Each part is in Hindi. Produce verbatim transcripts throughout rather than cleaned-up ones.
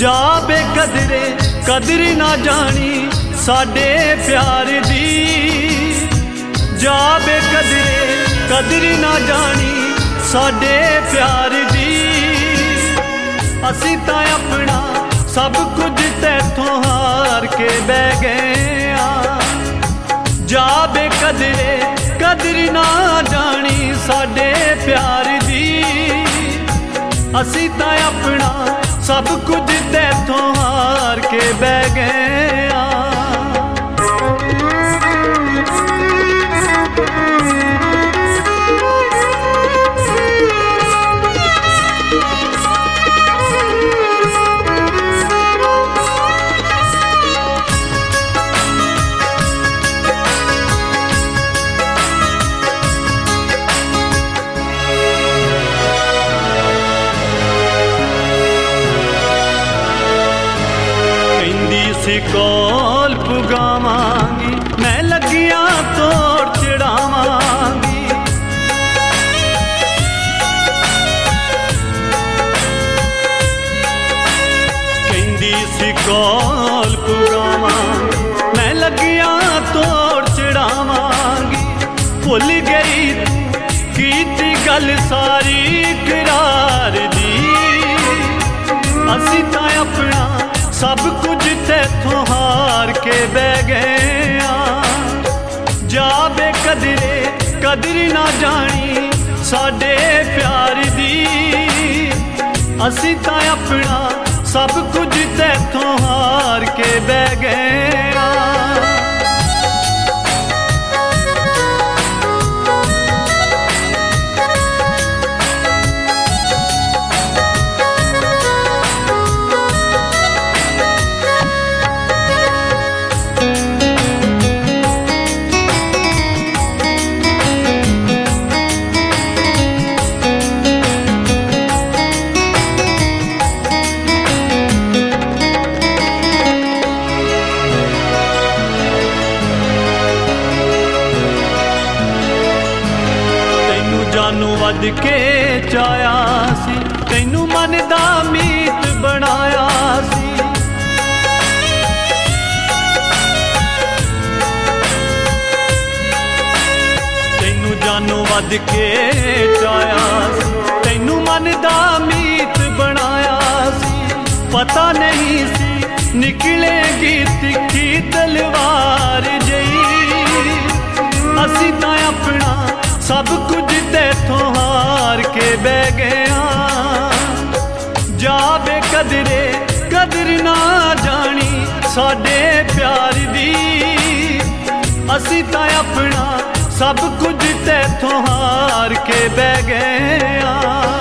जा बेकदरे कदर ना जानी साडे प्यार दी, जा बेकदरे कदर ना जानी साडे प्यार दी। असी तां अपना सब कुछ तैथों हार के बह गए आ, जा बेकदरे कदर ना जानी साडे प्यार दी। असी तां अपना सब कुछ तैथों हार के बह गए आ। कोल पुगावांगी मैं लगिया तोड़ चढ़ावांगी, कहंदी सी कोल पुगावांगी मैं लगिया तोड़ चढ़ावांगी। भुल गई कीती गल सारी करार दी, असी तां अपना सब कुछ तैथों हार के बह गए आ। जा बेकदरे कदर ना जानी साडे प्यार दी, असी तां अपना सब कुछ तैथों हार के बह गए आ। जानू वध के चाया सी, तैनू मन दा मीत बनाया सी। तैनू जानू वध के चाया सी, तैनू मन दा मीत बनाया सी। पता नहीं सी निकलेगी तिखी तलवार जई, असी तां अपना सब कुछ तैथों हार के बह गया। जा बेकदरे कदर ना जानी साडे प्यार दी, असी तां अपना सब कुछ तैथों हार के बह गया।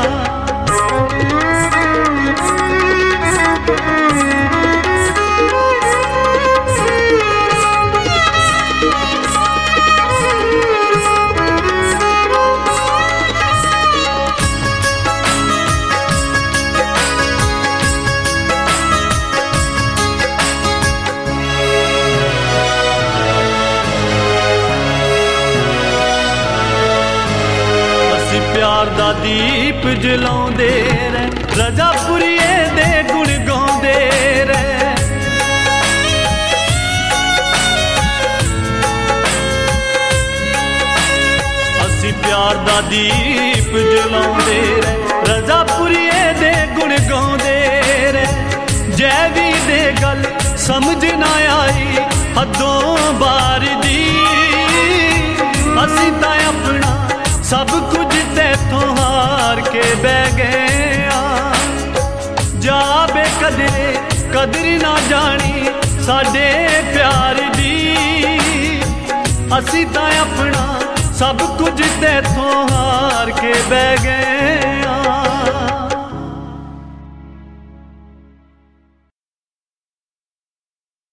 प्यार दा दीप जलाउंदे रह, रजापुरीए दे गुण गाउंदे रह। असी प्यार दा दीप जलाउंदे रह, रजापुरीए दे गुण गाउंदे रह। जैवी दे गल समझ ना आई हदों बार दी, असी तां अपना सब कुछ तैथों हार के बह गए आ। जा बेकदरे कदर ना जानी साडे प्यार दी, असी तां अपना सब कुछ तैथों हार के बह गए।